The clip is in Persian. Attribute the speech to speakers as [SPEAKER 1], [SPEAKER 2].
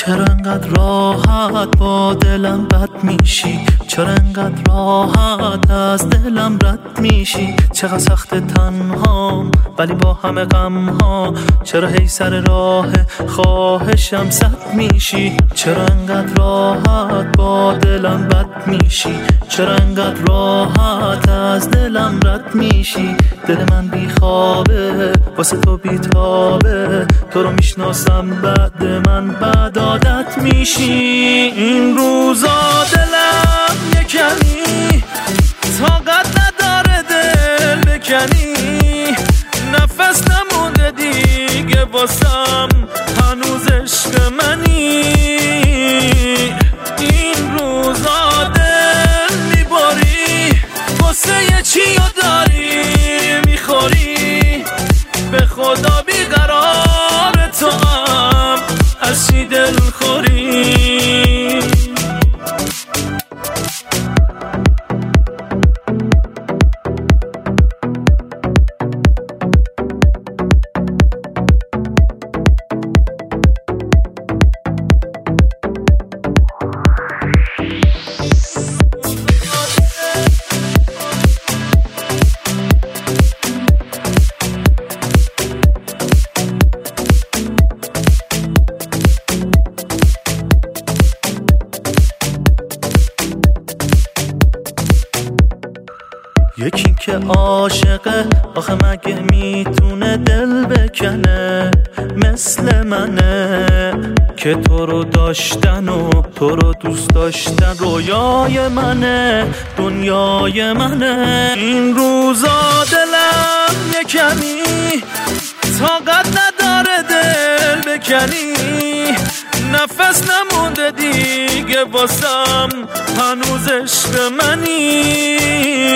[SPEAKER 1] چرا انقدر راحت با دلم بد میشی؟ چرا انقدر راحت از دلم رد میشی؟ چقدر سخت تنهام ولی با همه غم ها، چرا هی سر راه خواهشم صد میشی؟ چرا انقدر راحت با دلم بد میشی؟ چرا انقدر راحت از دلم رد میشی؟ دل من بیخوابه واسه تو بیتابه، تو رو میشناسم بعد من بد عادت میشی. این روزا دلم یکنی طاقت نداره دل بکنی، نفس نمونده دیگه واسم هنوز عشق منی. این روزا دل میباری واسه یه چیو داری میخوری، به خدا بیقرار تو هم از چی دل خوری. یکی که عاشقه آخه مگه میتونه دل بکنه مثل منه، که تو رو داشتن و تو رو دوست داشتن رویای منه دنیای منه. این روزا دلم یکنی طاقت نداره دل بکنی، نفس نمونده دیگه واسم هنوز عشق منی.